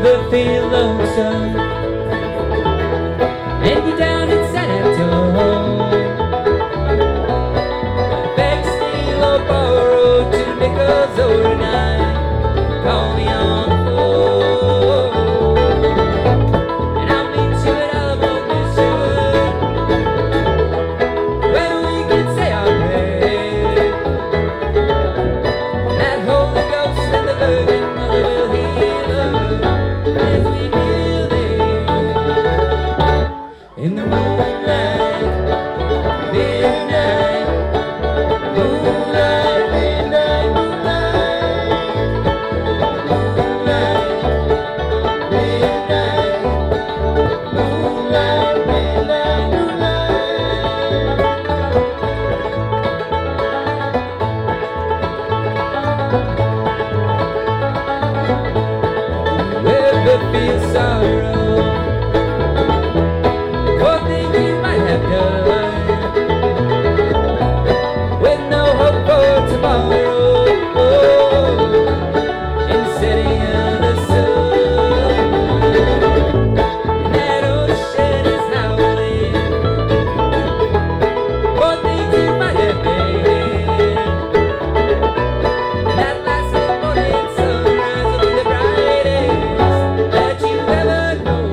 ever feel lonesome and you're down in San Antonio, beg, steal or borrow 2 nickels overnight, call me on the phone and I'll meet you at Alamo, Missouri, where we can say our prayers. That Holy Ghost and the Virgin Mother will heal us as we kneel there in the moonlight, midnight, moonlight, midnight, moonlight, midnight, moonlight, midnight, moonlight. Ever feel sorrow for things you might have done with no hope for tomorrow, in setting of the sun, and that ocean is howling for things you might have been, and that last morning sunrise will be the brightest that you ever know.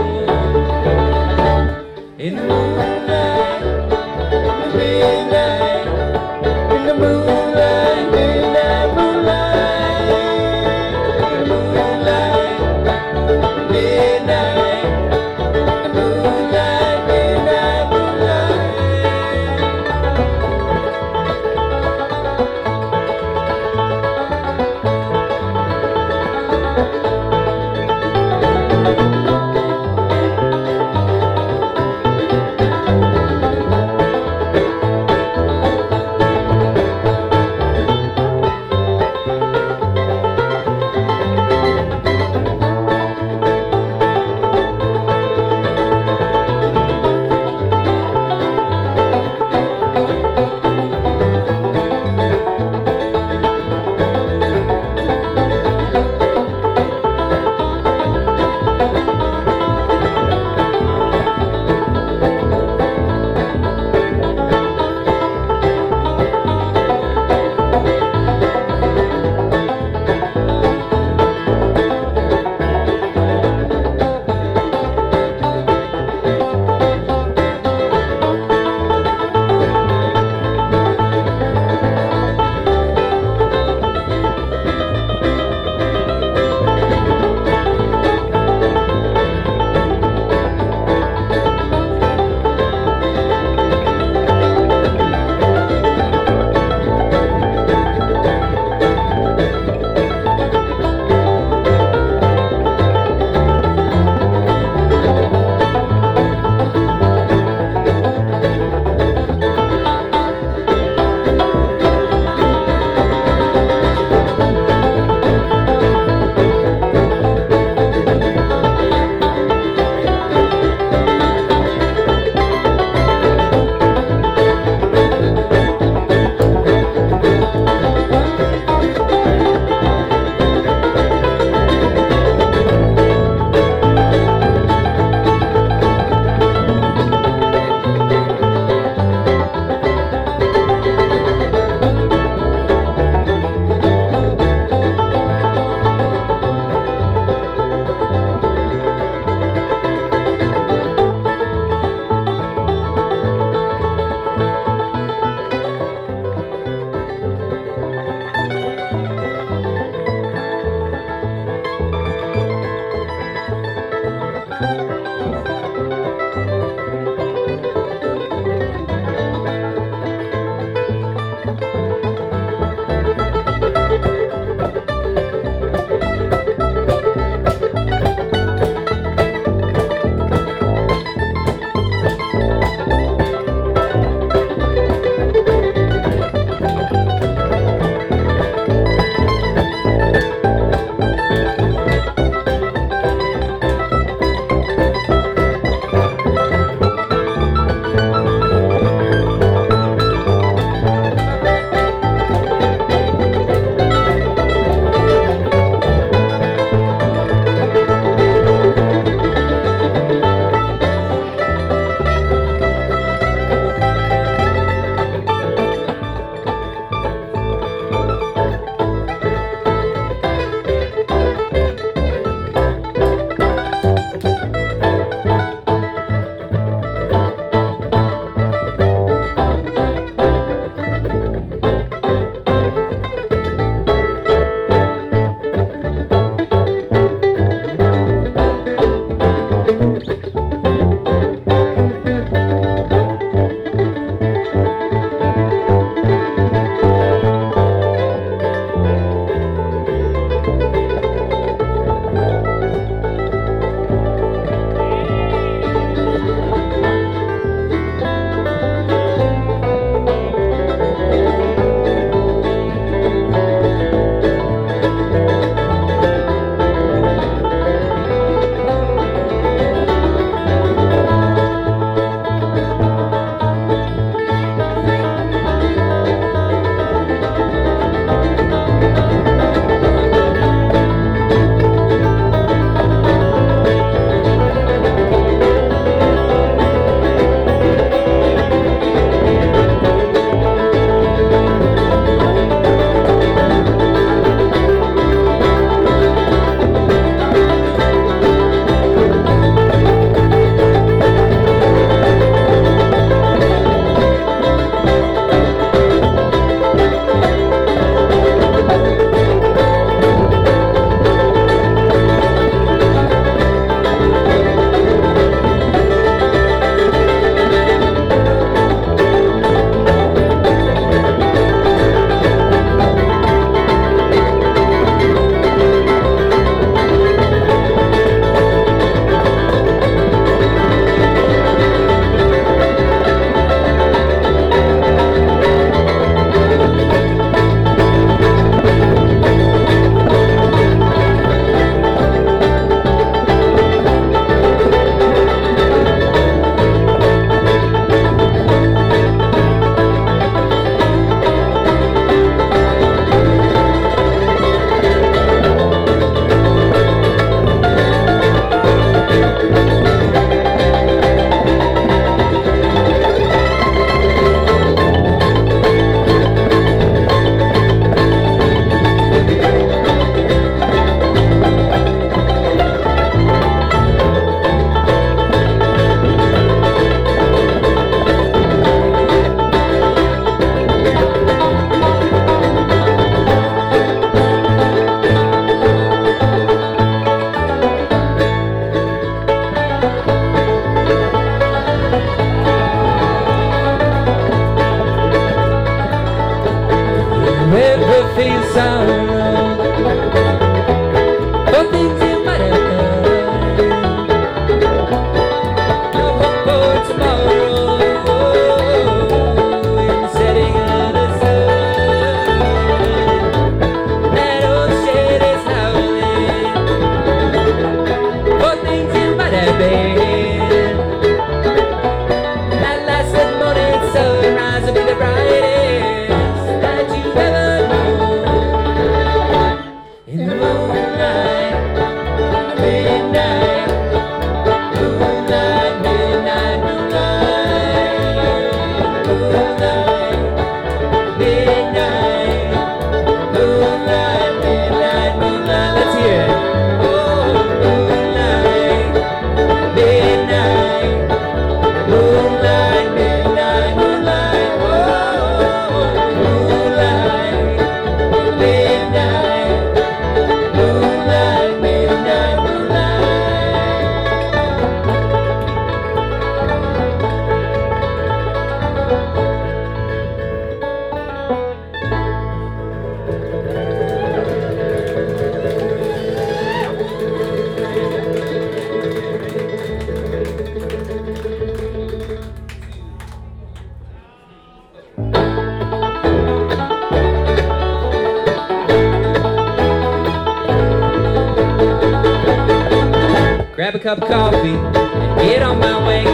grab a cup of coffee, and get on my way.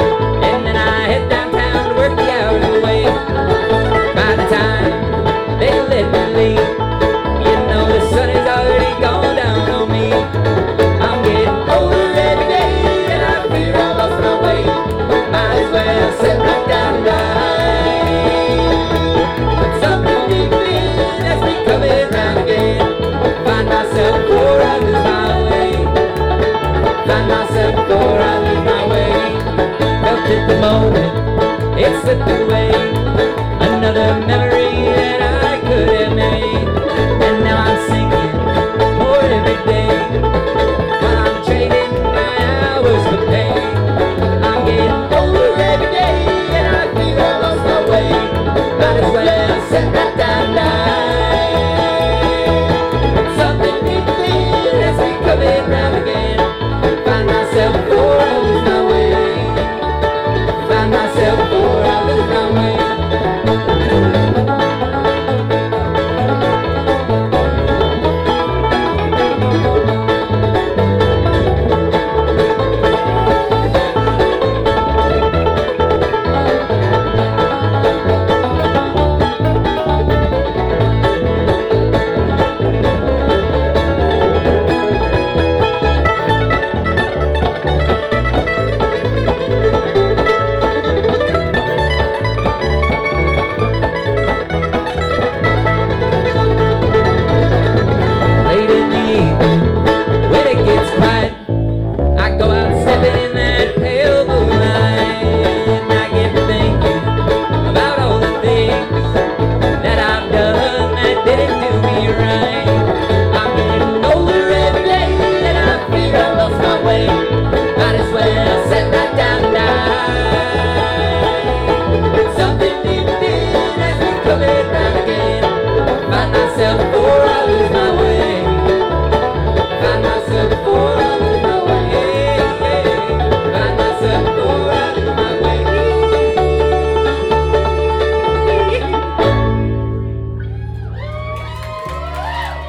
And then I head downtown to work the hours away. By the time they let me leave, you know the sun has already gone down on me. I'm getting older every day, and I fear I lost my way. Might as well sit right down and die. But something deep within has me coming round again. Find myself before I lose my way. Find myself before I lose my way. Felt it the moment it slipped away.